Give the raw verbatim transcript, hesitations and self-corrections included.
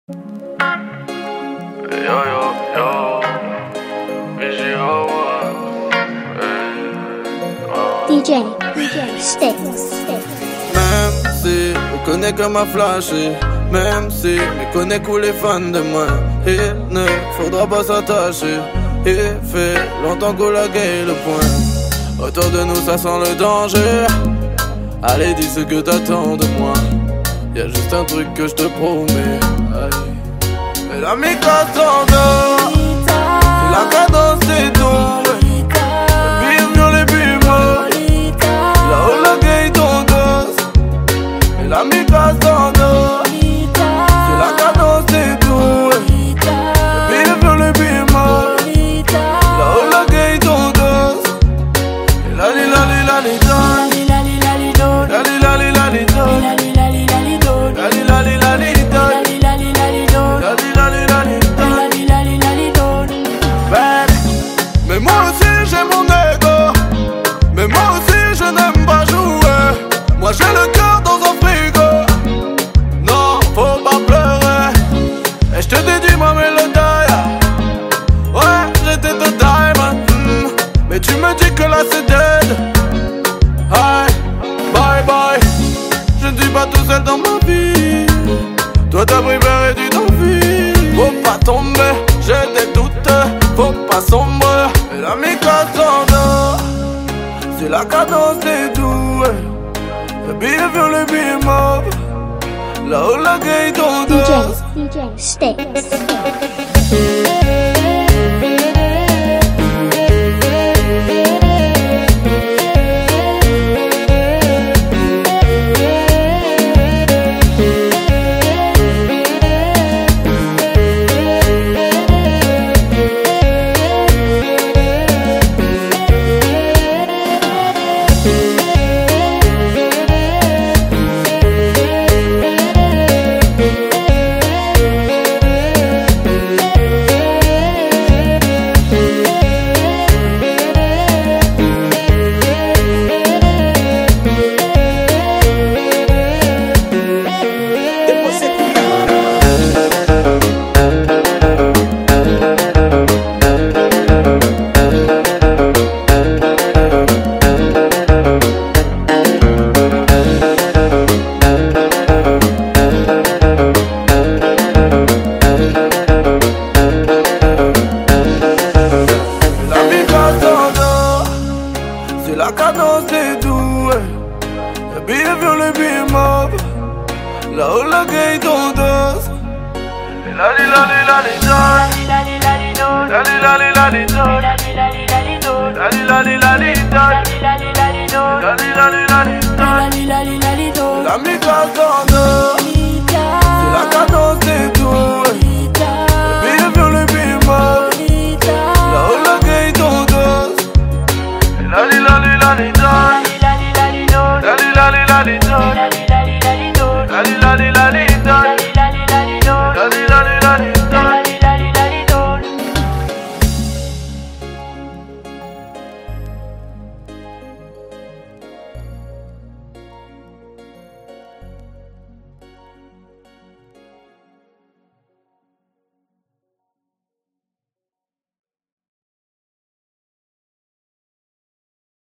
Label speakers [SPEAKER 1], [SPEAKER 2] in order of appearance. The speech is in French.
[SPEAKER 1] Yo yo yo,
[SPEAKER 2] D J, D J, Sticks.
[SPEAKER 3] Même si on connaît comme à flasher, même si on connaît que les fans de moi, il ne faudra pas s'attacher. Il fait longtemps qu'on la gagne le point. Autour de nous ça sent le danger. Allez dis ce que t'attends de moi. Y'a juste un truc que je te promets. Aïe. Et la mi-cassandre, c'est la cadence des tours. Bienvenue les bimos, là-haut la gagne ton dos. Et la mi-cassandre, c'est la cadence des tours. Bienvenue les bimos, là-haut la gagne ton dos. Et la li la li la li don. La li la li la li don. La li la li la li don. La li la li la li don. La li la li la li don. Ben, mais moi aussi j'ai mon ego. Mais moi aussi je n'aime pas jouer. Moi j'ai le cœur dans un frigo. Non, faut pas pleurer. Et je te dédie ma mélodie. Ouais, j'étais de diamond. mm. Mais tu me dis que là c'est dead. Hi, bye bye. Je ne suis pas tout seul dans ma vie. Toi t'as préparé du d'envie. Faut pas tomber, j'ai des doutes. Faut pas sombrer. Et la mi-cassandre, c'est la cadence des doux. Le billet vers le billet mauve. Là-haut la gagne ton
[SPEAKER 2] D J,
[SPEAKER 3] dos.
[SPEAKER 2] D J, Sticks.
[SPEAKER 3] C'est la cadence des doux. Le billet vers le billet mauve. Là-haut la gagne ton dos. La li la li la li don. La li la li la li don. La li la li la li don. La li la li la li don. La li la li la li don. La mi-cassandre, c'est la cadence des doux. Le billet vers le billet mauve. Là-haut la gagne ton dos. La li la li la li don. La li la li la li don.